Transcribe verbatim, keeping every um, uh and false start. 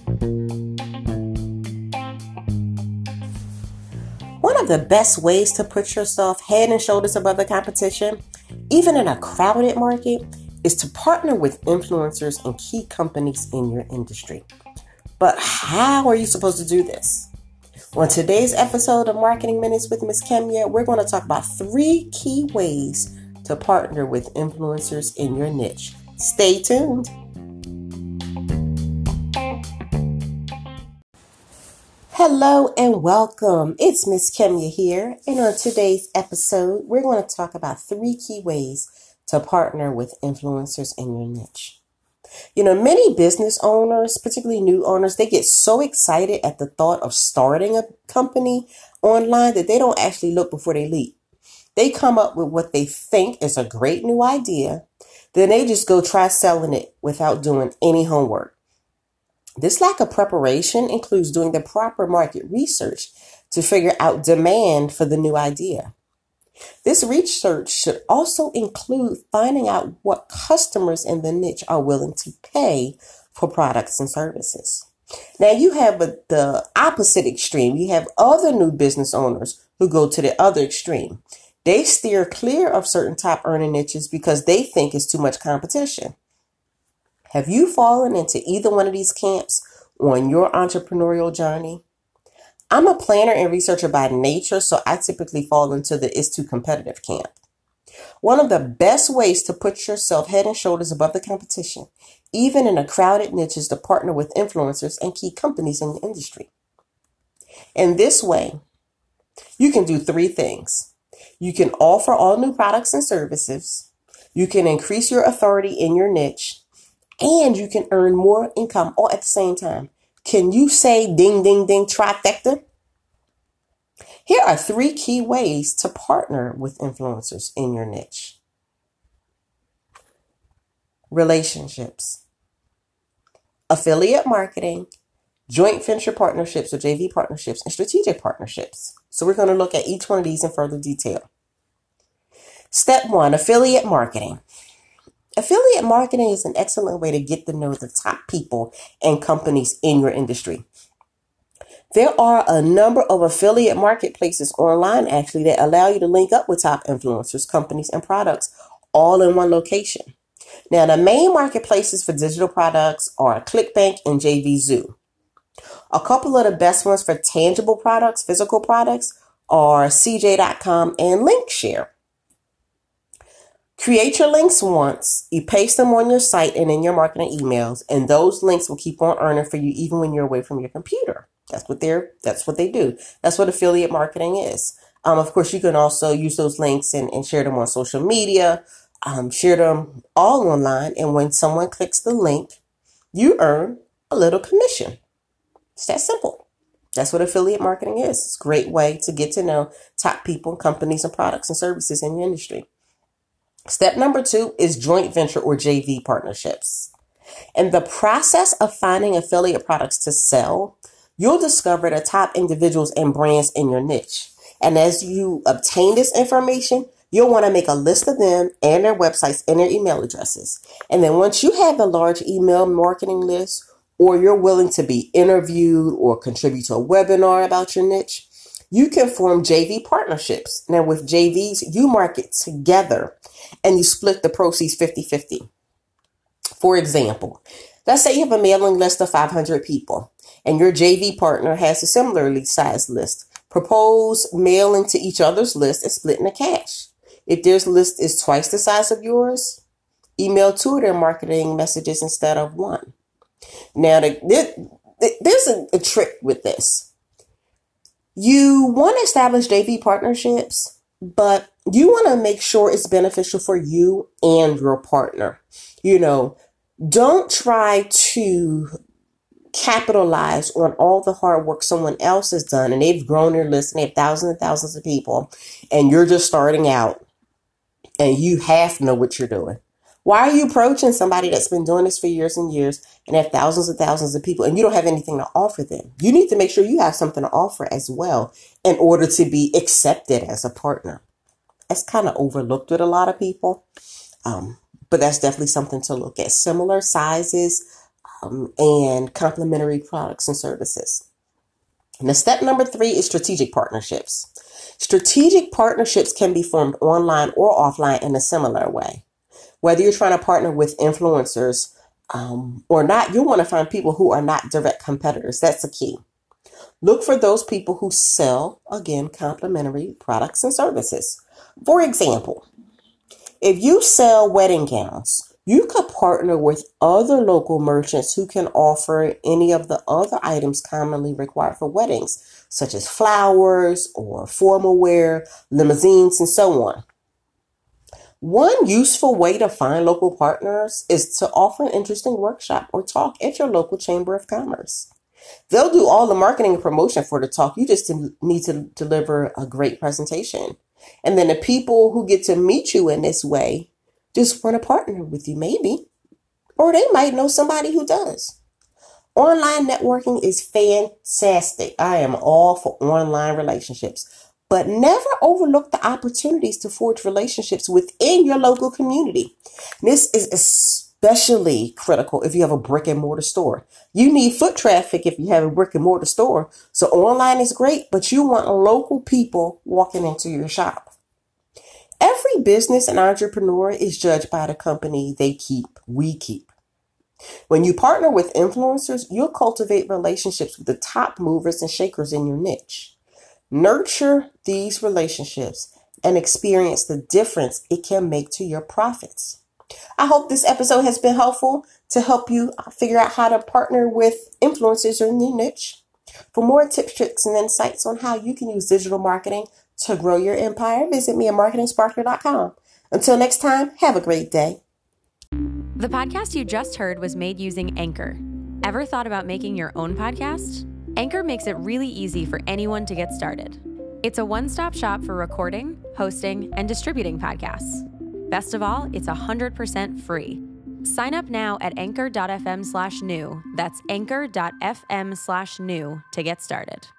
One of the best ways to put yourself head and shoulders above the competition, even in a crowded market, is to partner with influencers and key companies in your industry. But how are you supposed to do this? On today's episode of Marketing Minutes with Miss Kemya, we're going to talk about three key ways to partner with influencers in your niche. Stay tuned. Hello and welcome. It's Miss Kemya here. And on today's episode, we're going to talk about three key ways to partner with influencers in your niche. You know, many business owners, particularly new owners, they get so excited at the thought of starting a company online that they don't actually look before they leap. They come up with what they think is a great new idea. Then they just go try selling it without doing any homework. This lack of preparation includes doing the proper market research to figure out demand for the new idea. This research should also include finding out what customers in the niche are willing to pay for products and services. Now you have a, the opposite extreme. You have other new business owners who go to the other extreme. They steer clear of certain top earning niches because they think it's too much competition. Have you fallen into either one of these camps on your entrepreneurial journey? I'm a planner and researcher by nature, so I typically fall into the it's too competitive camp. One of the best ways to put yourself head and shoulders above the competition, even in a crowded niche, is to partner with influencers and key companies in the industry. In this way, you can do three things. You can offer all new products and services. You can increase your authority in your niche. And you can earn more income all at the same time. Can you say ding, ding, ding, trifecta? Here are three key ways to partner with influencers in your niche. Relationships, affiliate marketing, joint venture partnerships or J V partnerships, and strategic partnerships. So we're going to look at each one of these in further detail. Step one, affiliate marketing. Affiliate marketing is an excellent way to get to know the top people and companies in your industry. There are a number of affiliate marketplaces online actually that allow you to link up with top influencers, companies, and products all in one location. Now, the main marketplaces for digital products are ClickBank and J V Zoo. A couple of the best ones for tangible products, physical products, are C J dot com and Linkshare. Create your links once, you paste them on your site and in your marketing emails, and those links will keep on earning for you even when you're away from your computer. That's what they're, that's what they do. That's what affiliate marketing is. Um, of course, you can also use those links and, and share them on social media, um, share them all online. And when someone clicks the link, you earn a little commission. It's that simple. That's what affiliate marketing is. It's a great way to get to know top people, companies, and products and services in your industry. Step number two is joint venture or J V partnerships. In the process of finding affiliate products to sell, you'll discover the top individuals and brands in your niche. And as you obtain this information, you'll want to make a list of them and their websites and their email addresses. And then once you have a large email marketing list, or you're willing to be interviewed or contribute to a webinar about your niche, you can form J V partnerships. Now with J Vs, you market together and you split the proceeds fifty-fifty. For example, let's say you have a mailing list of five hundred people and your J V partner has a similarly sized list. Propose mailing to each other's list and splitting the cash. If their list is twice the size of yours, email two of their marketing messages instead of one. Now, there's a, a trick with this. You want to establish J V partnerships, but you want to make sure it's beneficial for you and your partner. You know, don't try to capitalize on all the hard work someone else has done and they've grown their list and they have thousands and thousands of people and you're just starting out and you half know what you're doing. Why are you approaching somebody that's been doing this for years and years and have thousands and thousands of people and you don't have anything to offer them? You need to make sure you have something to offer as well in order to be accepted as a partner. That's kind of overlooked with a lot of people, um, but that's definitely something to look at. Similar sizes, um, and complementary products and services. Now, step number three is strategic partnerships. Strategic partnerships can be formed online or offline in a similar way. Whether you're trying to partner with influencers um, or not, you'll want to find people who are not direct competitors. That's the key. Look for those people who sell, again, complementary products and services. For example, if you sell wedding gowns, you could partner with other local merchants who can offer any of the other items commonly required for weddings, such as flowers or formal wear, limousines, and so on. One useful way to find local partners is to offer an interesting workshop or talk at your local Chamber of Commerce. They'll do all the marketing and promotion for the talk. You just need to deliver a great presentation. And then the people who get to meet you in this way just want to partner with you, maybe. Or they might know somebody who does. Online networking is fantastic. I am all for online relationships. But never overlook the opportunities to forge relationships within your local community. This is especially critical if you have a brick and mortar store. You need foot traffic if you have a brick and mortar store. So online is great, but you want local people walking into your shop. Every business and entrepreneur is judged by the company they keep, we keep. When you partner with influencers, you'll cultivate relationships with the top movers and shakers in your niche. Nurture these relationships and experience the difference it can make to your profits. I hope this episode has been helpful to help you figure out how to partner with influencers in your niche. For more tips, tricks, and insights on how you can use digital marketing to grow your empire, visit me at marketing sparkler dot com. Until next time, have a great day. The podcast you just heard was made using Anchor. Ever thought about making your own podcast? Anchor makes it really easy for anyone to get started. It's a one-stop shop for recording, hosting, and distributing podcasts. Best of all, it's one hundred percent free. Sign up now at anchor dot f m slash new. That's anchor dot f m slash new to get started.